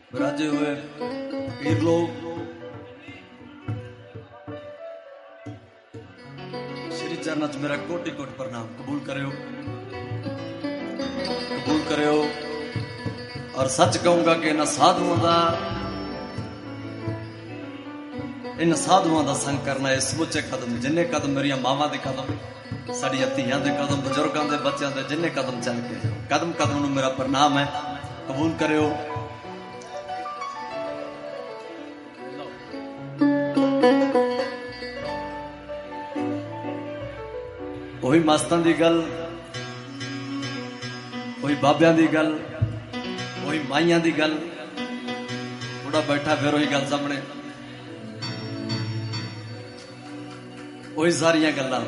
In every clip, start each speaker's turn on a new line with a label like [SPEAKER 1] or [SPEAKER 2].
[SPEAKER 1] विराजे हुए पीर लोग, श्री चरणों च मेरा कोटि कोटि प्रणाम कबूल करो, कबूल करो। और सच कहूंगा कि इन साधुओं का संग करना है समूचे कदम, जिन्ने कदम मेरिया मावां दे कदम, साड़िया धीआं दे कदम, बजुर्गों के बच्चों के जिन्ने कदम चल के कदम कदम नूं मेरा प्रणाम है, कबूल करो। वही मास्तां दी गल, वही बाबियां दी गल, वही माइयां दी गल, थोड़ा बैठा फिर वही गल सामने, वही सारियां गल्लां।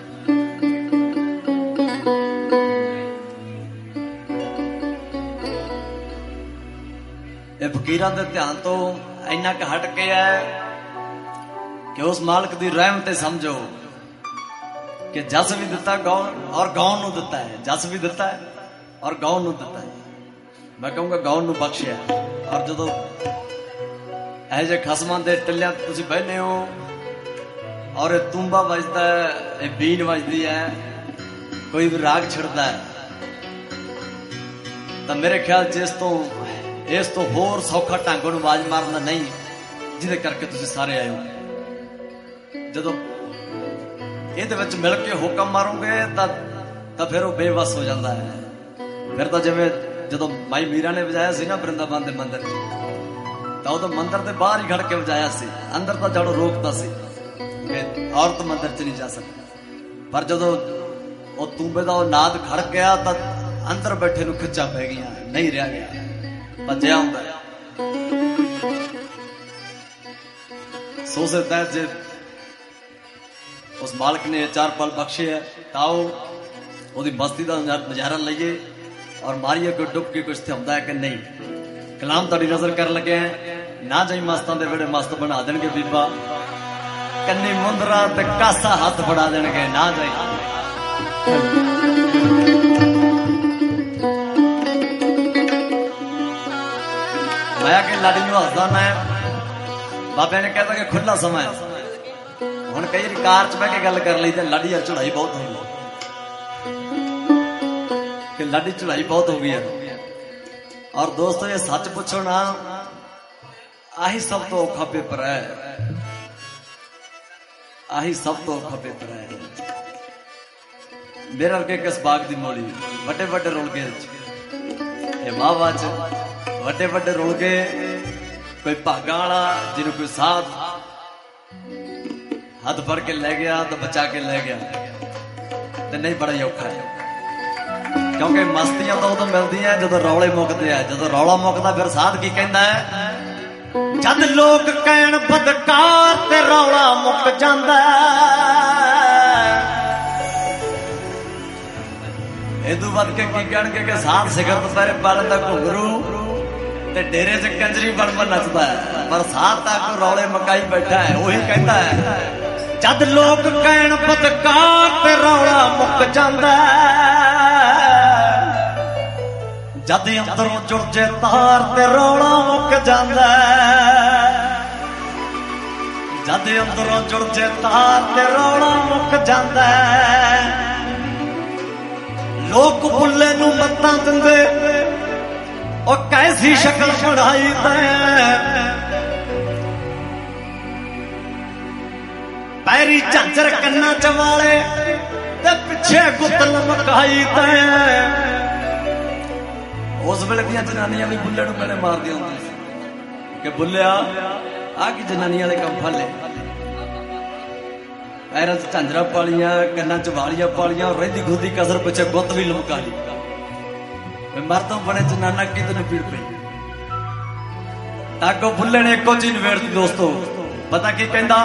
[SPEAKER 1] ये फकीरां दे ध्यान तो इन्ना क हट के है कि उस मालिक दी रहमत समझो कि जस भी दिता गौन और गौन नूं दिता है, जस भी दिता है और गौन नूं दिता है। मैं कहूंगा गौन नूं बख्शिया। और जदों ऐ जे खसमां दे टल्लियां तुसीं बहने हो और तुम्बा बजदा है, बीन बजदी है, कोई भी राग छिड़दा है, तो मेरे ख्याल च इस तो होर सौखा ढंग नूं आवाज मारना नहीं, जिहदे करके तुसीं सारे आए हो। जदों ਇਹਦੇ ਵਿੱਚ ਮਿਲ ਕੇ ਹੁਕਮ ਮਾਰੋਗੇ ਤਾਂ ਫਿਰ ਉਹ ਬੇਵਸ ਹੋ ਜਾਂਦਾ ਹੈ। ਫਿਰ ਤਾਂ ਜਿਵੇਂ ਜਦੋਂ ਮਾਈ ਮੀਰਾ ਨੇ ਵਜਾਇਆ ਸੀ ਨਾ ਬ੍ਰਿੰਦਾਵਨ ਦੇ ਮੰਦਿਰ 'ਚ, ਤਾਂ ਉਹ ਤਾਂ ਮੰਦਿਰ ਦੇ ਬਾਹਰ ਹੀ ਖੜ ਕੇ ਵਜਾਇਆ ਸੀ, ਅੰਦਰ ਤਾਂ ਜੜੋਂ ਰੋਕਦਾ ਸੀ ਕਿ ਔਰਤ ਮੰਦਿਰ 'ਚ ਨਹੀਂ ਜਾ ਸਕਦੀ। ਪਰ ਜਦੋਂ ਉਹ ਤੂੰਬੇ ਦਾ ਉਹ ਨਾਦ ਖੜ ਗਿਆ ਤਾਂ ਅੰਦਰ ਬੈਠੇ ਨੂੰ ਖਿੱਚਾਂ ਪੈ ਗਈਆਂ, ਨਹੀਂ ਰਿਹਾ ਗਿਆ, ਭੱਜਿਆ ਹੁੰਦਾ। ਸੋ ਸੇ ਤਹਿਤ ਜੇ उस मालिक ने 4 पल बख्शे है, ताओ ओदी मस्ती का नजारा लईए और मारिए कोई डुबकी कुछ होंदा है कि नहीं। कलाम तुहाडी नजर कर लगे हैं, ना जाई मस्तां दे वेड़े मस्त बना देणगे बीबा, कन्नी मुंदरा ते कासा हाथ फड़ा देणगे, ना जाई। मैं कि लाड़ी नूं हसदा मैं, बाबे ने कहता कि खुला समा है। ਹੁਣ ਕਈ ਵਾਰੀ ਕਾਰ 'ਚ ਬਹਿ ਕੇ ਗੱਲ ਕਰ ਲਈ ਤੇ ਲਾਡੀ ਯਾਰ ਚੜਾਈ ਬਹੁਤ ਹੋ ਗਈ, ਕਿ ਲਾਡੀ ਚੜਾਈ ਬਹੁਤ ਹੋ ਗਈ ਹੈ। ਔਰ ਦੋਸਤੋ ਇਹ ਸੱਚ ਪੁੱਛੋ ਨਾ, ਆਹੀ ਸਭ ਤੋਂ ਔਖਾ ਪੇਪਰ ਹੈ, ਆਹੀ ਸਭ ਤੋਂ ਔਖਾ ਪੇਪਰ ਹੈ। ਮੇਰਾ ਵਰਗੇ ਕਿਸ ਬਾਗ ਦੀ ਮੋਲੀ, ਵੱਡੇ ਵੱਡੇ ਰੁਲਕੇ ਇਹ ਵਾਹ 'ਚ ਵੱਡੇ ਵੱਡੇ ਰੁਲਕੇ, ਕੋਈ ਭਾਗਾਂ ਵਾਲਾ ਜਿਹਨੂੰ ਕੋਈ ਸਾਧ हथ फड़ के ले गया तो बचा के ले गया, तो नहीं बड़ा ही औखा है। क्योंकि मस्तियां तो उदों मिलदी है जदों रौले मुकदे आ, जदों रौला मुकदा फिर साध की कहंदा है, जद लोग कहण बदकार ते रौला मुक जांदा है। इदू वध के की कहणगे कि साध सिखर दुपहरे पालन दा घुंघरू ते डेरे च कंजरी बन नचदा है, पर साध तक रौले मकाई बैठा है। वही कहंदा है, जद लोग कहण बदकार ते रौला मुक जांदा है, जद अंदरों जुड़ जे तार ते रौला मुक जांदा है, जद अंदरों जुड़ जे तार ते रौला मुक जांदा है। लोग बुल्ले नूं मत्तां दिंदे और कैसी शक्ल बढ़ाई ते, पैरी झांझर कन्ना चवाले ते पिछे गुत्तल मकाई ते। उस वेले दियां जनानियां भी बुल्ले नूं मैंने मार दी होंदी सी कि बुल्लिया आ की जनानियां दे कम फले, पैरां च झांझरा पालियां, कन्ना च वालियां पालियां, और रहिंदी खुदी कसर पिछे गुत्त भी लमका ली। मर्दों बने जनाना की तेन पीड़ पई, ताको बुल्ले ने एको चीज वेड़ती। दोस्तों पता की कहंदा,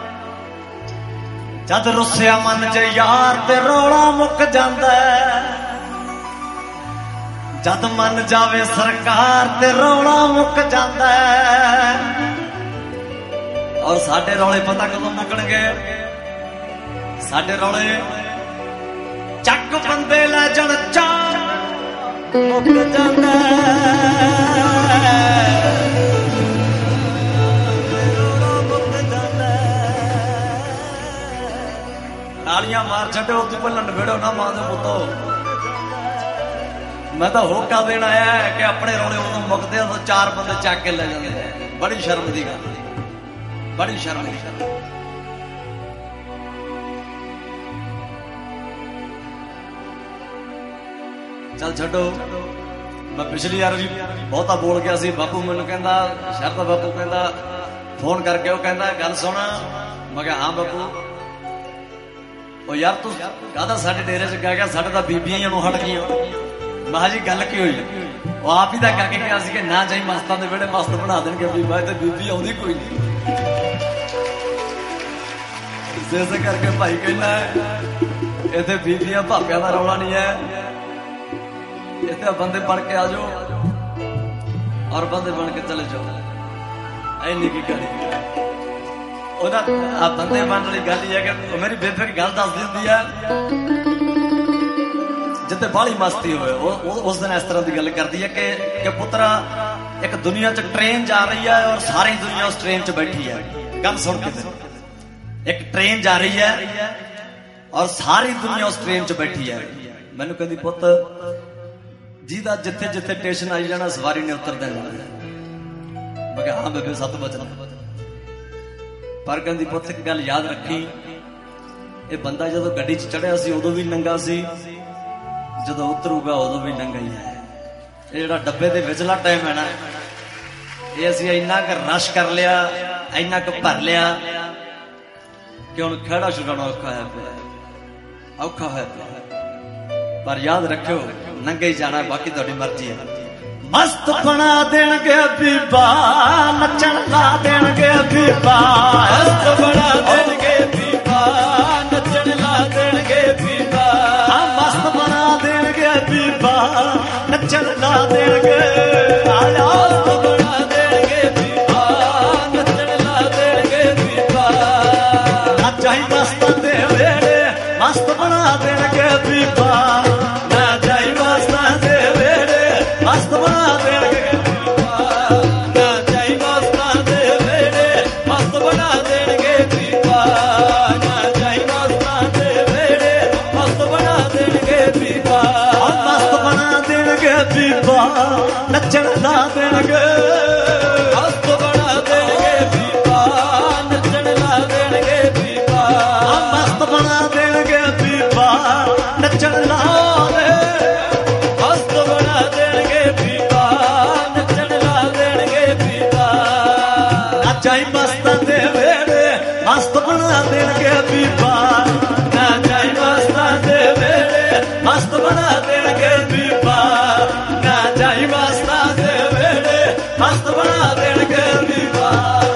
[SPEAKER 1] जद रुसिया मन च यार ते रौला मुक जांदा है, जद मन जावे सरकार ते रौला मुक जांदा है। और साडे रौले पता कदों मुकणगे, साडे रौले ਚੱਕ ਬੰਦੇ ਲੈ ਜਣ ਚਾਰ ਮੁੱਕ ਜਾਂਦਾ ਛੱਡੋ ਤੂੰ ਪਹਿਲਾਂ ਨਵੇੜੋ ਨਾ ਮਾਂ ਦੇ ਪੁੱਤੋ। ਮੈਂ ਤਾਂ ਹੋਕਾ ਦੇਣ ਆਇਆ ਕਿ ਆਪਣੇ ਰੌਲੇ ਉਦੋਂ ਮੁੱਕਦੇ ਉਦੋਂ 4 ਬੰਦੇ ਚੱਕ ਕੇ ਲੈ ਜਾਂਦੇ। ਬੜੀ ਸ਼ਰਮ ਦੀ ਗੱਲ, ਬੜੀ ਸ਼ਰਮ ਦੀ ਗੱਲ। ਚੱਲ ਛੱਡੋ। ਮੈਂ ਪਿਛਲੀ ਵਾਰ ਵੀ ਬਹੁਤਾ ਬੋਲ ਗਿਆ ਸੀ। ਬਾਪੂ ਮੈਨੂੰ ਕਹਿੰਦਾ, ਸ਼ਰਦਾ ਬਾਪੂ ਕਹਿੰਦਾ ਫੋਨ ਕਰਕੇ, ਉਹ ਕਹਿੰਦਾ ਗੱਲ ਸੁਣ। ਮੈਂ ਕਿਹਾ ਹਾਂ ਬਾਪੂ। ਉਹ ਯਾਰ ਤੂੰ ਕਾਹਦਾ ਸਾਡੇ ਡੇਰੇ ਚ ਕਹਿ ਗਿਆ, ਸਾਡੇ ਤਾਂ ਬੀਬੀਆਂ ਹੀ ਉਹਨੂੰ ਹਟ ਗਈਆਂ। ਮੈਂ ਕਿਹਾ ਜੀ ਗੱਲ ਕੀ ਹੋਈ? ਉਹ ਆਪ ਹੀ ਤਾਂ ਕਹਿ ਕੇ ਗਿਆ ਸੀ ਕਿ ਨਾ ਜਾਈ ਮਸਤਾਂ ਦੇ ਵਿਹੜੇ ਮਸਤ ਬਣਾ ਦੇਣਗੇ ਬੀਬਾ, ਤੇ ਬੀਬੀ ਆਉਂਦੀ ਕੋਈ ਨਹੀਂ। ਇਸੇ ਕਰਕੇ ਭਾਈ ਕਹਿੰਦਾ ਇੱਥੇ ਬੀਬੀਆਂ ਭਾਪਿਆਂ ਦਾ ਰੌਲਾ ਨਹੀਂ ਹੈ, ਇੱਥੇ ਬੰਦੇ ਬਣ ਕੇ ਆ ਜਾਓ ਔਰ ਬੰਦੇ ਬਣ ਕੇ ਚਲੇ ਜਾਓ। ਐਨੀ ਕੀ ਗੱਲ ਉਹਦਾ ਆ ਬੰਦੇ ਬਣਨ ਵਾਲੀ ਗੱਲ ਹੀ ਹੈ ਕਿ ਮੇਰੀ ਬੇਬੇ ਦੀ ਗੱਲ ਦੱਸਦੀ ਹੁੰਦੀ ਹੈ, ਜਿੱਥੇ ਬਾਹਲੀ ਮਸਤੀ ਹੋਵੇ ਉਹ ਉਸ ਦਿਨ ਇਸ ਤਰ੍ਹਾਂ ਦੀ ਗੱਲ ਕਰਦੀ ਹੈ ਕਿ ਪੁੱਤਰਾ ਇੱਕ ਦੁਨੀਆ 'ਚ ਟ੍ਰੇਨ ਜਾ ਰਹੀ ਹੈ ਔਰ ਸਾਰੀ ਦੁਨੀਆ ਉਸ ਟ੍ਰੇਨ 'ਚ ਬੈਠੀ ਹੈ। ਗੱਲ ਸੁਣ ਕੇ ਇੱਕ ਟ੍ਰੇਨ ਜਾ ਰਹੀ ਹੈ ਔਰ ਸਾਰੀ ਦੁਨੀਆ ਉਸ ਟ੍ਰੇਨ 'ਚ ਬੈਠੀ ਹੈ। ਮੈਨੂੰ ਕਹਿੰਦੀ ਪੁੱਤ ਜਿਹਦਾ ਜਿੱਥੇ ਜਿੱਥੇ ਸਟੇਸ਼ਨ ਆਈ ਜਾਣਾ ਸਵਾਰੀ ਨੇ ਉਤਰ ਦੇਣਾ। ਮੈਂ ਕਿਹਾ ਹਾਂ ਬੇਬੇ 7 ਵਜੇ। ਪਰ ਕਹਿੰਦੀ ਪੁੱਤ ਇੱਕ ਗੱਲ ਯਾਦ ਰੱਖੀ, ਇਹ ਬੰਦਾ ਜਦੋਂ ਗੱਡੀ 'ਚ ਚੜਿਆ ਸੀ ਉਦੋਂ ਵੀ ਨੰਗਾ ਸੀ, ਜਦੋਂ ਉਤਰੂਗਾ ਉਦੋਂ ਵੀ ਨੰਗਾ ਹੀ ਹੈ। ਇਹ ਜਿਹੜਾ ਡੱਬੇ ਦੇ ਵਿਚਲਾ ਟਾਈਮ ਹੈ ਨਾ, ਇਹ ਅਸੀਂ ਇੰਨਾ ਕੁ ਰਸ਼ ਕਰ ਲਿਆ, ਇੰਨਾ ਕੁ ਭਰ ਲਿਆ ਕਿ ਹੁਣ ਖੜਾ ਛੁਡਾਉਣਾ ਔਖਾ ਹੋਇਆ ਪਿਆ, ਔਖਾ ਹੋਇਆ ਪਿਆ। ਪਰ ਯਾਦ ਰੱਖਿਓ ਨੰਗੇ ਹੀ ਜਾਣਾ, ਬਾਕੀ ਤੁਹਾਡੀ ਮਰਜ਼ੀ ਹੈ। ਮਸਤ ਬਣਾ ਦੇਣਗੇ ਬੀਬਾ, ਨੱਚਣ ਲਾ ਦੇਣਗੇ ਬੀਬਾ, ਮਸਤ ਬਣਾ ਦੇਣਗੇ ਬੀਬਾ, ਨੱਚਣ ਲਾ ਦੇਣਗੇ ਬੀਬਾ, ਮਸਤ ਬਣਾ ਦੇਣਗੇ ਬੀਬਾ, ਨੱਚਣ ਲਾ ਦੇਣਗੇ, ਮਸਤ ਬਣਾ ਦੇਣਗੇ ਬੀਬਾ, ਨੱਚਣ ਲਾ ਦੇਣਗੇ ਬੀਬਾ, ਨੱਚਾਂ ਹੀ ਮਸਤਾਂ ਦੇ ਵੇੜੇ ਮਸਤ ਬਣਾ ਦੇਣਗੇ ਬੀਬਾ, ਨਾ ਜਾਈ ਮਸਤਾਂ ਦੇ ਵੇੜੇ ਮਸਤ ਬਣਾ ਦੇਣਗੇ ਬੀਬਾ, ਨਾ ਜਾਈ ਮਸਤਾਂ ਦੇ ਵੇੜੇ ਮਸਤ ਬਣਾ ਦੇਣਗੇ ਬੀਬਾ, ਨਾ ਜਾਈ ਮਸਤਾਂ ਦੇ ਵੇੜੇ ਮਸਤ ਬਣਾ ਦੇਣਗੇ ਬੀਬਾ, ਮਸਤ ਬਣਾ ਦੇਣਗੇ ਬੀਬਾ, ਨੱਚਣ ਲਾ ਦੇਣਗੇ, ਮਸਤ ਬਣਾ ਦੇਣਗੇ ਬੀਬਾ, ਨੱਚਣ ਲਾ ਦੇਣਗੇ ਬੀਬਾ, ਮਸਤ ਬਣਾ ਦੇਣਗੇ ਬੀਬਾ, ਨੱਚਣ ਲਾ ਦੇ, ਮਸਤ ਬਣਾ ਦੇਣਗੇ ਬੀਬਾ, ਨੱਚਣ ਲਾ ਦੇਣਗੇ ਬੀਬਾ, ਨੱਚਾਈ ਮਸਤਾਂ ਦੇ ਵੇੜੇ ਮਸਤ ਬਣਾ ਦੇਣਗੇ ਬੀਬਾ, ਨਾ ਜਾਈ ਮਸਤਾਂ ਦੇ ਵੇੜੇ ਮਸਤ ਬਣਾ ਦੇਣਗੇ ਬੀਬਾ, ਨਾ ਜਾਈ ਮਸਤਾਂ ਦੇ ਵੇੜੇ ਮਸਤ ਬਣਾ ਦੇਣਗੇ ਬੀਬਾ।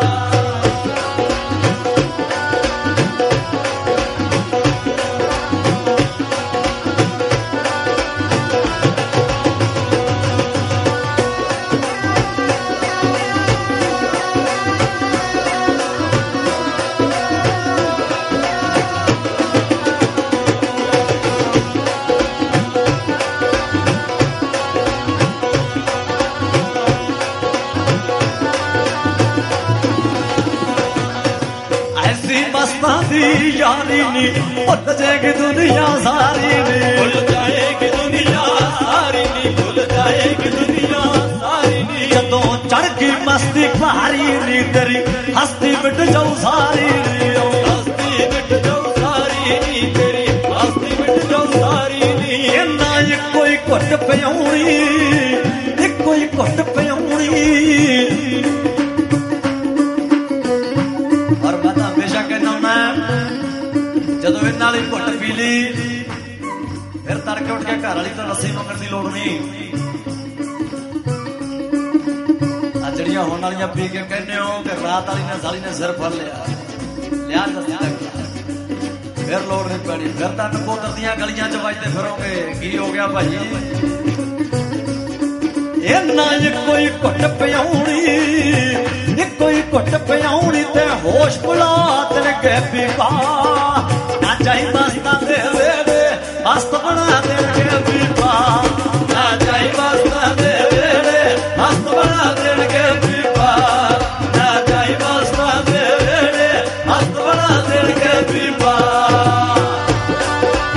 [SPEAKER 1] ਮਸਤਾਂ ਦੀ ਯਾਰੀ ਨੀ ਭੁੱਲ ਜਾਏਗੀ ਦੁਨੀਆ ਸਾਰੀ ਨੀ, ਭੁੱਲ ਜਾਏਗੀ ਦੁਨੀਆ ਸਾਰੀ ਨੀ, ਭੁੱਲ ਜਾਏਗੀ ਦੁਨੀਆ ਸਾਰੀ ਨੀ, ਜਦੋਂ ਚੜ ਗਈ ਮਸਤੀ ਭਾਰੀ ਨੀ ਤੇਰੀ ਹਸਤੀ ਮਿਟ ਜਾਊ ਸਾਰੀ ਨੀ, ਹਸਤੀ ਮਿਟ ਜਾਊ ਸਾਰੀ ਨੀ, ਤੇਰੀ ਹਸਤੀ ਮਿਟ ਜਾਊ ਸਾਰੀ ਨੀ, ਇੰਨਾ ਇੱਕੋ ਹੀ ਘੁੱਟ ਪਿਆਉਣੀ, ਇੱਕੋ ਹੀ ਘੁੱਟ ਪਿਆਉਣੀ। ਔਰ ਮੈਂ ਤਾਂ ਹਮੇਸ਼ਾ ਕਹਿੰਦਾ ਹੁੰਦਾ ਜਦੋਂ ਇਹਨਾਂ ਨਾਲ ਹੀ ਘੁੱਟ ਪੀ ਲਈ ਫਿਰ ਤੜਕੇ ਉੱਠ ਕੇ ਘਰ ਵਾਲੀ ਤੋਂ ਲੱਸੀ ਮੰਗਣ ਦੀ ਲੋੜ ਨਹੀਂ। ਆ ਜਿਹੜੀਆਂ ਹੁਣ ਵਾਲੀਆਂ ਪੀ ਕੇ ਕਹਿੰਦੇ ਹੋ ਕਿ ਰਾਤ ਵਾਲੀ ਨੇ ਸਾਲੀ ਨੇ ਸਿਰ ਫੜ ਲਿਆ ਲੱਸੀ ਤੱਕ, ਫਿਰ ਲੋੜ ਨਹੀਂ ਪੈਣੀ, ਫਿਰ ਤਾਂ ਨਕੋਦਰ ਦੀਆਂ ਗਲੀਆਂ 'ਚ ਵੱਜਦੇ ਫਿਰੋਗੇ ਕੀ ਹੋ ਗਿਆ ਭਾਈ। ਇਹਨਾਂ ਇੱਕੋ ਹੀ ਘੁੱਟ ਪਿਆਉਣੀ, ਇੱਕੋ ਹੀ ਘੁੱਟ ਪਿਆਉਣੀ ਤੇ ਹੋਸ਼ ਭੁਲਾ ਦੇਣਗੇ ਬੀਬਾ, ਨਾ ਜਾਈ ਮਸਤਾਂ ਦੇ ਵੇੜੇ ਮਸਤ ਬਣਾ ਦੇਣਗੇ ਬੀਬਾ, ਨਾ ਜਾਈ ਮਸਤਾਂ ਦੇ ਵੇੜੇ ਮਸਤ ਬਣਾ ਦੇਣਗੇ ਬੀਬਾ, ਨਾ ਜਾਈ ਮਸਤਾਂ ਦੇ ਵੇੜੇ ਮਸਤ ਬਣਾ ਦੇਣਗੇ ਬੀਬਾ।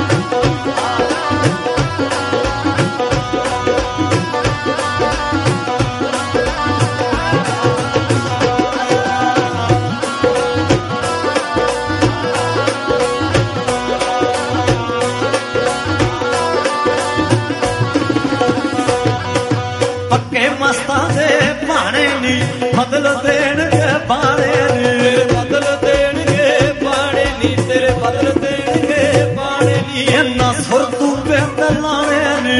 [SPEAKER 1] पक्के मस्तां दे भाणे नी बदल देणगे बाणे नी बदल देणगे बाणे नी तेरे बदल देणगे बाणे नी इन्ना सुर तू बेहतर लाणे नी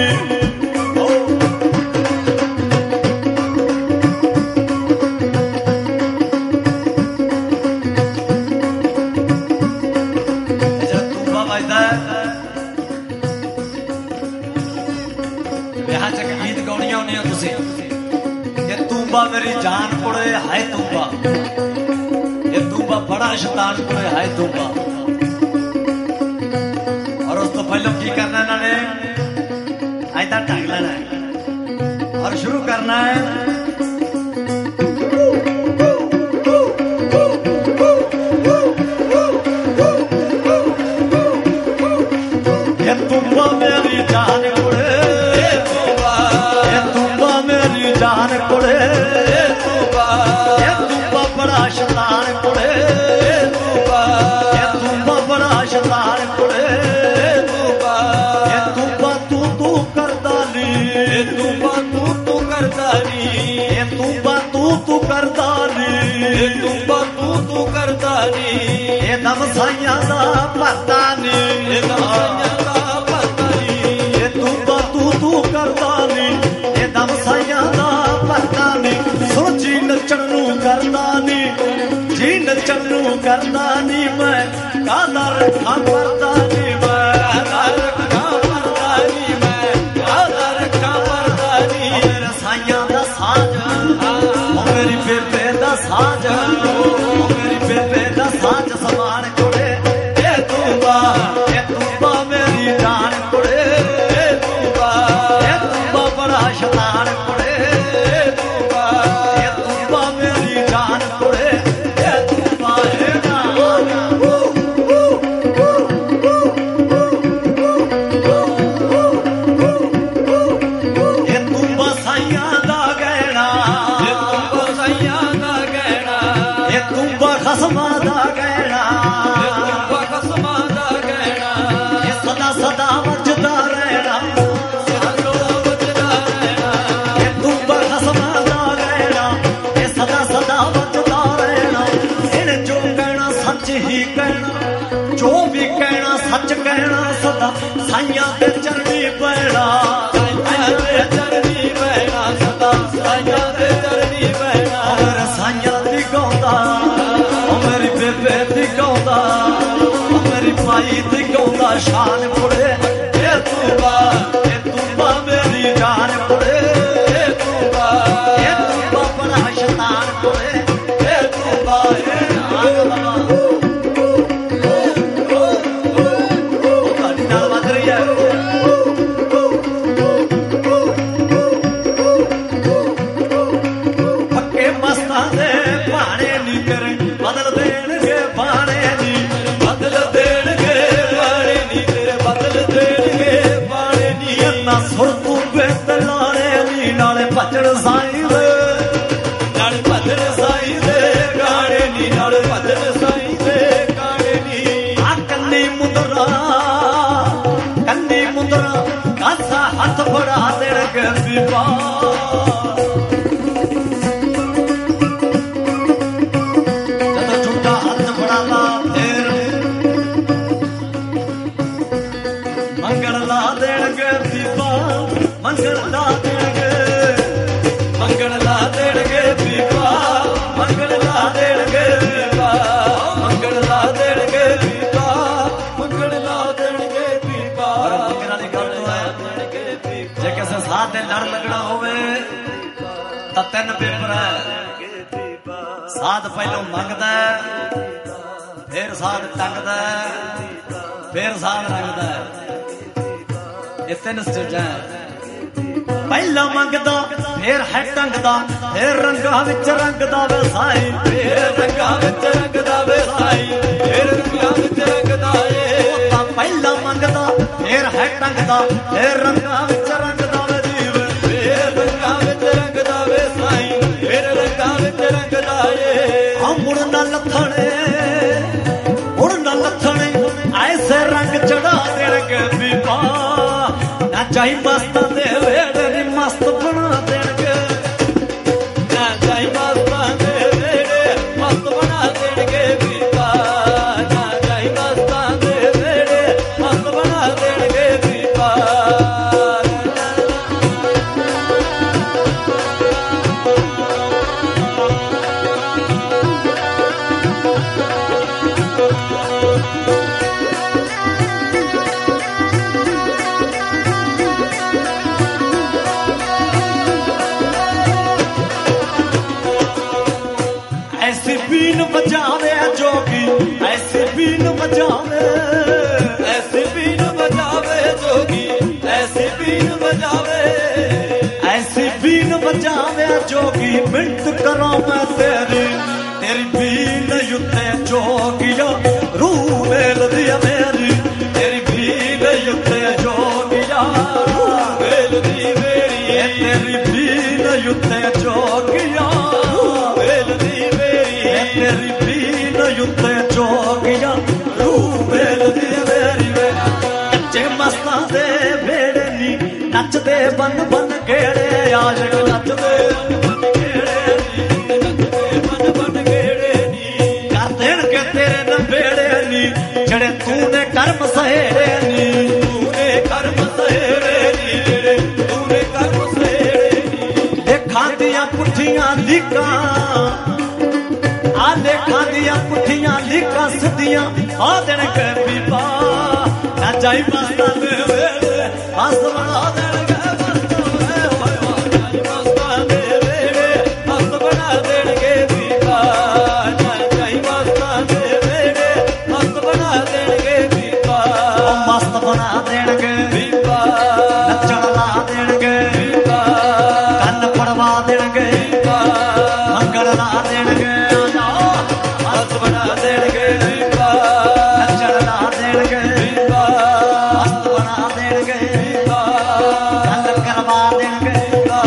[SPEAKER 1] मेरी जान कुड़े हाय तूबा ये तूबा बड़ा शैतान कुड़े हाय तूबा और उस तो पहले की करना है इन्होंने ऐसा ढंग लेना है और शुरू करना है ये तूबा मेरी जान कुड़े ये तूबा मेरी जान कुड़े शैतान कुड़े तूबा बड़ा शैतान कुड़े तूबा तू करदा नी तूबा तू करदा नी तूबा तू करदा नी तूबा तू करदा नी ये दम साइयां दा पता नी ये दम साइयां दा पता नी ये तूबा तू करदा नी ये दम साइयां दा पता नी सोची नचण नू करदा नी जी नचण नू करदा नी मैं कादा रखा परदा नी मैं कादा रखा परदा नी मैं कादा रखा परदा नी मेरे साइयां दा साज ओ मेरी बेबे दा साज ओ मेरी बेबे दा साज समान कुड़े ए तूबा मेरी जान कुड़े ए तूबा बड़ा शैतान कुड़े ए तूबा मेरी जान कुड़े खसमा दा गहना खसमा दा गहना ये सदा सदा वजदा रहना सदा वजदा रहना ये तूबा खसमा दा गहना ये सदा सदा वजदा रहना इन जो कहना सच ही कहना जो भी कहना सच कहना सदा साइयां ते चरनी पैना चरनी पैना सदा साइयां ते चरनी पैना और साइयां दी गौंदा मेरी बेबे दी गौंदा मेरी भाई दी गौंदा शान कुड़े ये तूबा मेरी जान कुड़े ये तूबा बड़ा शैतान कुड़े ये तूबा पक्के मस्तां दे भाणे नी तेरे बदल देणगे बाणे नी बदल देणगे बाणे नी तेरे बदल देणगे बाणे नी इन्ना सुर तू बेहतर लाणे नी नाले भजन साईं दे नाले भजन साईं दे गाणे नी नाले भजन साईं दे गाणे नी आ कन्नी मुंदरा कासा हथ फड़ा देणगे बीबा मंगल ला देणगे बीबा मंगल ला देणगे मंगल ला देणगे बीबा मंगल ला देणगे बीबा मंगल ला देणगे बीबा मंगल ला देणगे बीबा और मंगल वाली गल तो है जे किसे साथ दे लड़ लगना होवे तां तीन पेपर है साथ पहलों मंगदा फिर साथ टंगदा फिर साथ रंगदा ये तीन स्टेजां पहला मंगदा फिर है टंगदा फिर रंगा विच रंगदा वे साई फिर रंगा विच रंगदा वे साई फिर रंगा विच रंगदा ए पहला मंगदा फिर है टंगदा फिर रंगा विच रंगदा वे जीव फिर रंगा विच रंगदा वे साई फिर रंगा विच रंगदा ए मुड़ ना लथणे ऐसे रंग चढ़ा देणगे बीबा ना चाही मस्त दे वेड़े नी मस्त बना देणगे बीन बजावे,
[SPEAKER 2] ऐसी बीन बजावे जोगी, ऐसी बीन बजावे,
[SPEAKER 1] ऐसी बीन बजावे जोगी। मिंट करा मैं तेरी, तेरी बीन युते जोगिया रूह मेल दिया मेरी, तेरी बीन युते जोगिया
[SPEAKER 2] रूह मेल दी मेरी,
[SPEAKER 1] तेरी बीन युते जोगिया
[SPEAKER 2] मेल दी मेरी,
[SPEAKER 1] तेरी बीन युते जोगिया रूह मेल दी मेरी। कच्चे मस्तां दे बेड़े नी नचदे बन बन केड़े, आशिक नचदे बन केड़े नी,
[SPEAKER 2] बन बन गेड़े नी,
[SPEAKER 1] कर देणगे तेरे नबेड़े नी, जेड़े तूने कर्म सहेड़े नी,
[SPEAKER 2] तूने कर्म सहेड़े नी, तूने कर्म सहेड़े नी।
[SPEAKER 1] लेखां दियां पुठियां लीकां, आ लेखां दियां पुठियां लीकां सिद्धियां आ देणगे बीबा। ना जाई मस्तां दे वेड़े हस बना देणगे
[SPEAKER 2] मस्तां दे वेड़े मस्त बना देणगे बीबा, ना जाई मस्तां दे वेड़े मस्त बना देणगे बीबा,
[SPEAKER 1] मस्त बना देणगे
[SPEAKER 2] बीबा,
[SPEAKER 1] नचण ला देणगे
[SPEAKER 2] बीबा,
[SPEAKER 1] ਕੰਨ ਪੜਵਾ ਦੇਣਗੇ
[SPEAKER 2] बीबा,
[SPEAKER 1] ਮੰਗਲ ਲਾ ਦੇਣਗੇ
[SPEAKER 2] मस्त बना देणगे बीबा,
[SPEAKER 1] ਨੱਚਣ ਲਾ ਦੇਣਗੇ
[SPEAKER 2] बीबा,
[SPEAKER 1] ਮਸਤ ਬਣਾ ਦੇਣਗੇ
[SPEAKER 2] बीबा,
[SPEAKER 1] ਗੱਲ ਕਰਵਾ ਦੇਣਗੇ
[SPEAKER 2] बीबा,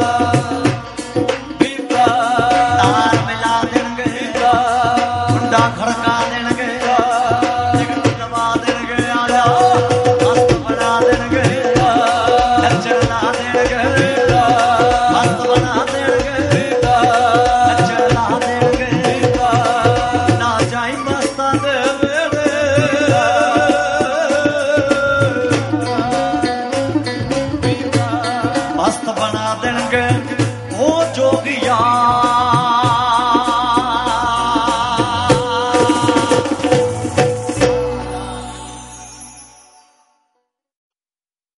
[SPEAKER 2] बीबा,
[SPEAKER 1] ਤਾਰ ਮਿਲਾ ਦੇਣਗੇ
[SPEAKER 2] बीबा,
[SPEAKER 1] ਮੁੰਡਾ ਖੜਕਾ ਦੇਣਗੇ ਟਿਕਟ ਕਰਵਾ ਦੇਣਗੇ ਆ ਜਾ ਮਸਤ ਬਣਾ ਦੇਣਗੇ ਨੱਚਣ ਲਾ ਦੇਣਗੇ ਮਸਤ ਬਣਾ ਦੇਣਗੇ ਨੱਚਣ ਲਾ ਦੇਣਗੇ ਨਾ ਜਾਈ ਮਸਤਾਂ ਦੇ ਵੇੜੇ ਮਸਤ ਬਣਾ ਦੇਣਗੇ